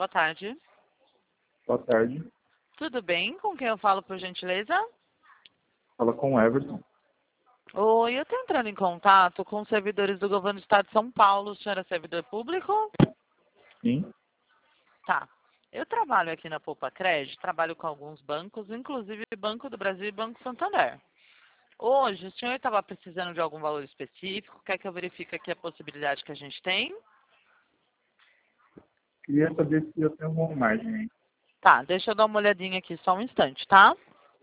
Boa tarde. Boa tarde. Tudo bem? Com quem eu falo, por gentileza? Fala com o Everton. Oi, eu estou entrando em contato com os servidores do governo do estado de São Paulo. O senhor é servidor público? Sim. Tá. Eu trabalho aqui na Poupa Crédito, trabalho com alguns bancos, inclusive Banco do Brasil e Banco Santander. Hoje, o senhor estava precisando de algum valor específico? Quer que eu verifique aqui a possibilidade que a gente tem? Queria saber se eu tenho alguma margem aí. Tá, deixa eu dar uma olhadinha aqui só um instante, tá?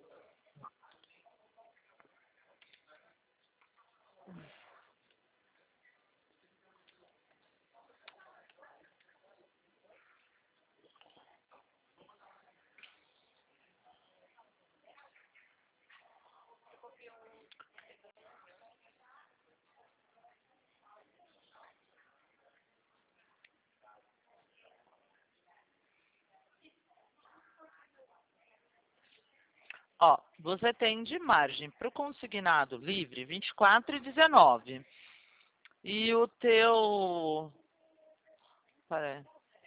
Ó, você tem de margem para o consignado livre 24,19. E o teu... Peraí.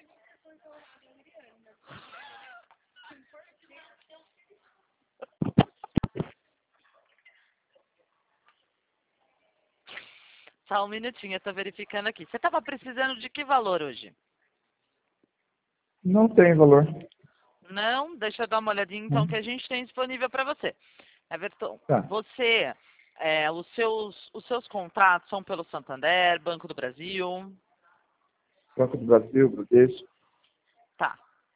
Só um minutinho, eu estou verificando aqui. Você estava precisando de que valor hoje? Não tem valor. Não? Deixa eu dar uma olhadinha então que a gente tem disponível para você. Everton, Tá. você, os seus contratos são pelo Santander, Banco do Brasil? Banco do Brasil, Bradesco. Tá.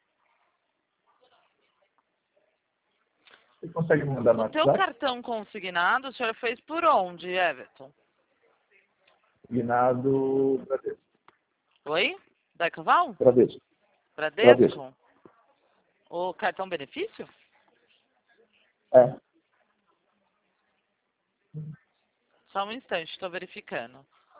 Você consegue me mandar no O teu WhatsApp? cartão consignado, o senhor fez por onde, Everton? Combinado Bradesco. Oi? Decaval? Bradesco. Bradesco. Bradesco? O cartão benefício? É. Só um instante, estou verificando.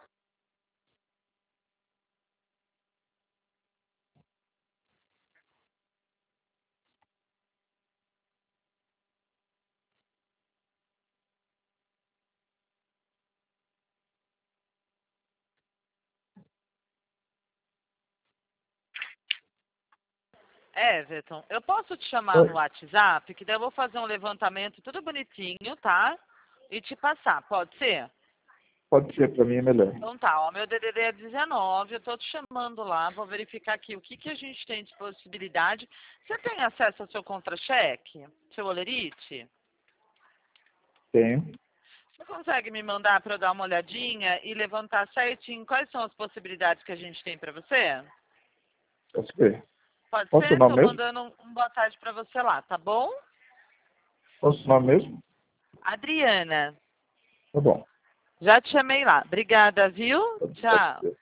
Everton, eu posso te chamar Oi. no WhatsApp, que daí eu vou fazer um levantamento tudo bonitinho, tá? E te passar, pode ser? Pode ser, para mim é melhor. Então tá, ó, meu DDD é 19, eu tô te chamando lá, vou verificar aqui o que que a gente tem de possibilidade. Você tem acesso ao seu contra-cheque? Seu olerite? Tenho. Você consegue me mandar para eu dar uma olhadinha e levantar certinho quais são as possibilidades que a gente tem para você? Posso ver. Pode Qual o seu ser? Tô nome mesmo? mandando um boa tarde para você lá, tá bom? Qual o seu nome mesmo? Adriana, Tá bom. já te chamei lá. Obrigada, viu? Pode Tchau. ser.